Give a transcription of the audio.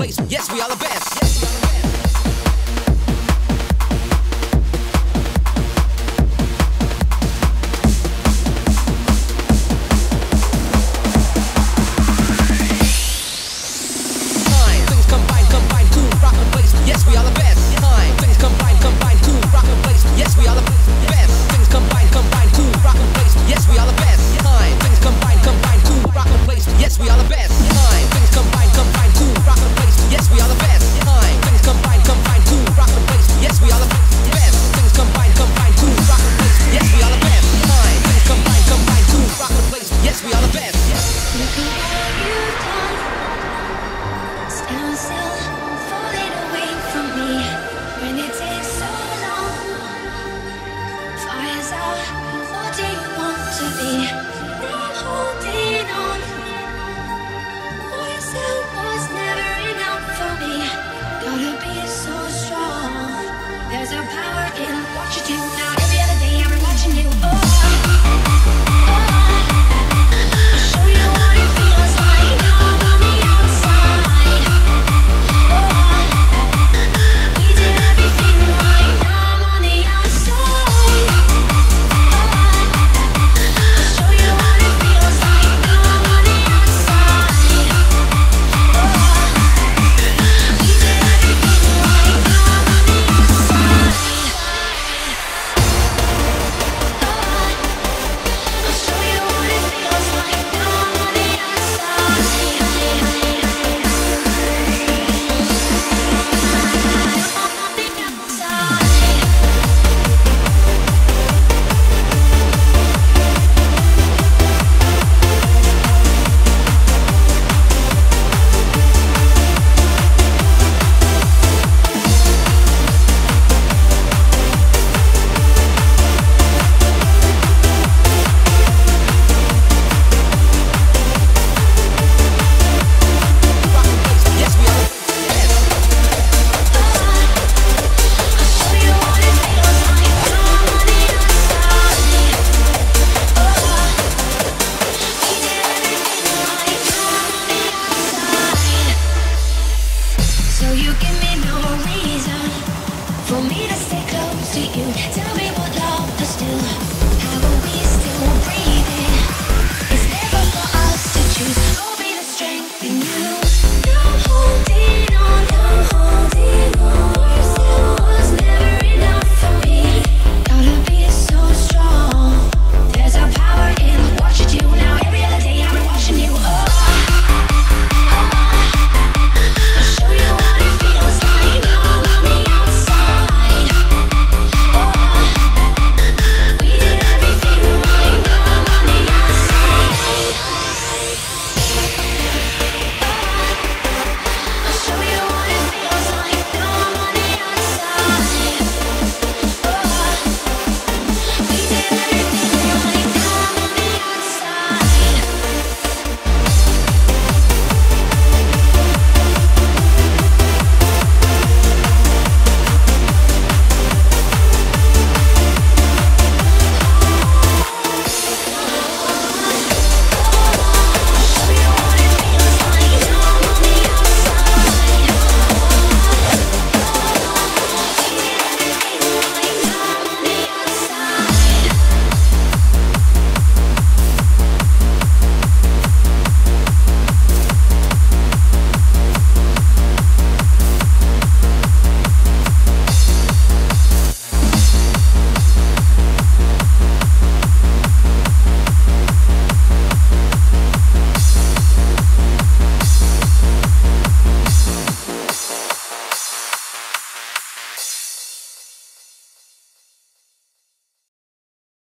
place. Yes, we are the best. Yes, we are the best. Yes, we are the best. Things combine, cool, rock the place. Yes, we are the best. Things combine, cool, rock the place. Yes, we are the best. Things combine, cool, rock the place. Yes, we are the best. Things combine, cool, rock the place. Yes, we are the best. Things combine, cool, rock the place. Yes, we are the best. Things combine, cool, rock the place. Yes, we are the best. Things combine, cool, rock the place. Yes, we are the best. Look at what you've done. Stand still, falling away from me. When it takes so long, fire's out. What do you want to be? I'm holding on. Voice that was never enough for me. Gotta be so strong. There's a power in what you do.